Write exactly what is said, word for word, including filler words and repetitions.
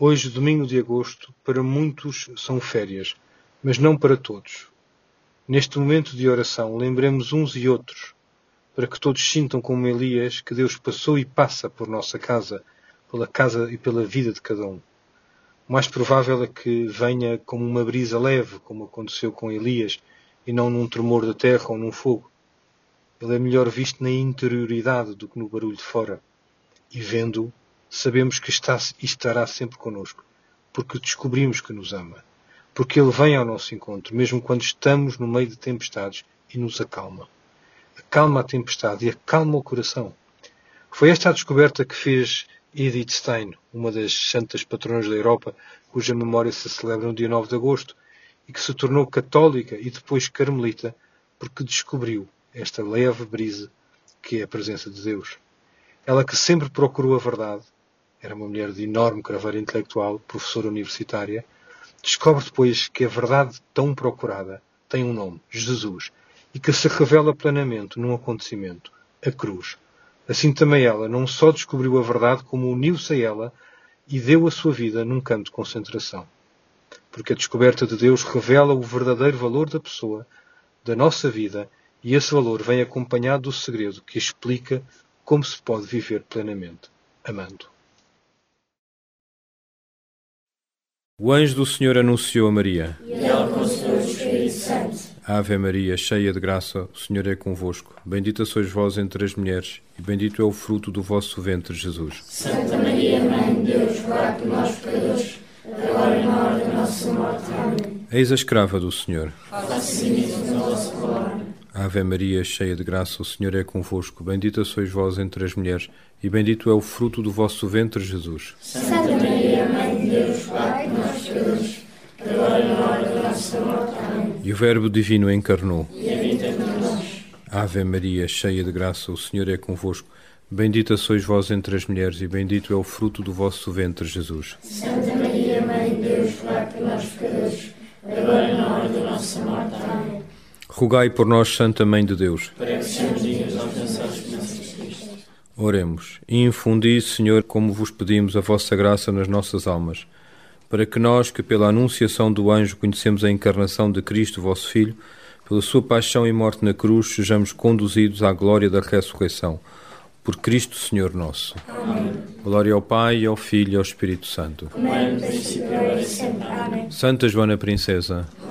Hoje, domingo de agosto, para muitos são férias, mas não para todos. Neste momento de oração, lembremos uns e outros, para que todos sintam como Elias que Deus passou e passa por nossa casa, pela casa e pela vida de cada um. O mais provável é que venha como uma brisa leve, como aconteceu com Elias, e não num tremor da terra ou num fogo. Ele é melhor visto na interioridade do que no barulho de fora. E vendo-o, sabemos que está e estará sempre connosco, porque descobrimos que nos ama. Porque Ele vem ao nosso encontro, mesmo quando estamos no meio de tempestades, e nos acalma. Acalma a tempestade e acalma o coração. Foi esta a descoberta que fez Edith Stein, uma das santas patronas da Europa, cuja memória se celebra no dia nove de agosto, e que se tornou católica e depois carmelita, porque descobriu esta leve brisa que é a presença de Deus. Ela que sempre procurou a verdade, era uma mulher de enorme craveira intelectual, professora universitária, descobre depois que a verdade tão procurada tem um nome, Jesus, e que se revela plenamente num acontecimento, a cruz. Assim também ela não só descobriu a verdade, como uniu-se a ela e deu a sua vida num campo de concentração. Porque a descoberta de Deus revela o verdadeiro valor da pessoa, da nossa vida, e esse valor vem acompanhado do segredo que explica como se pode viver plenamente, amando. O anjo do Senhor anunciou a Maria. E ela concebeu o Espírito Santo. Ave Maria, cheia de graça, o Senhor é convosco. Bendita sois vós entre as mulheres, e bendito é o fruto do vosso ventre, Jesus. Santa Maria, Mãe de Deus, rogai por nós, pecadores, agora e na hora da nossa morte. Amém. Eis a escrava do Senhor. Faça-se em mim a vossa palavra. Ave Maria, cheia de graça, o Senhor é convosco. Bendita sois vós entre as mulheres, e bendito é o fruto do vosso ventre, Jesus. Santa Maria, Mãe de Deus, rogai por nós, pecadores, agora e na hora da nossa morte. Amém. E o Verbo divino encarnou. E habita entre nós. Ave Maria, cheia de graça, o Senhor é convosco. Bendita sois vós entre as mulheres, e bendito é o fruto do vosso ventre, Jesus. Santa Maria, Mãe de Deus, rogai por nós, pecadores, agora e na hora da nossa morte. Amém. Rogai por nós, Santa Mãe de Deus. Para que sejamos dignos de alcançar as bênçãos de Cristo. Oremos. E infundi, Senhor, como vos pedimos, a vossa graça nas nossas almas, para que nós, que pela anunciação do anjo conhecemos a encarnação de Cristo, vosso Filho, pela sua paixão e morte na cruz, sejamos conduzidos à glória da ressurreição. Por Cristo, Senhor nosso. Amém. Glória ao Pai, ao Filho e ao Espírito Santo. Como é no princípio, agora e sempre. Amém. Santa Joana Princesa,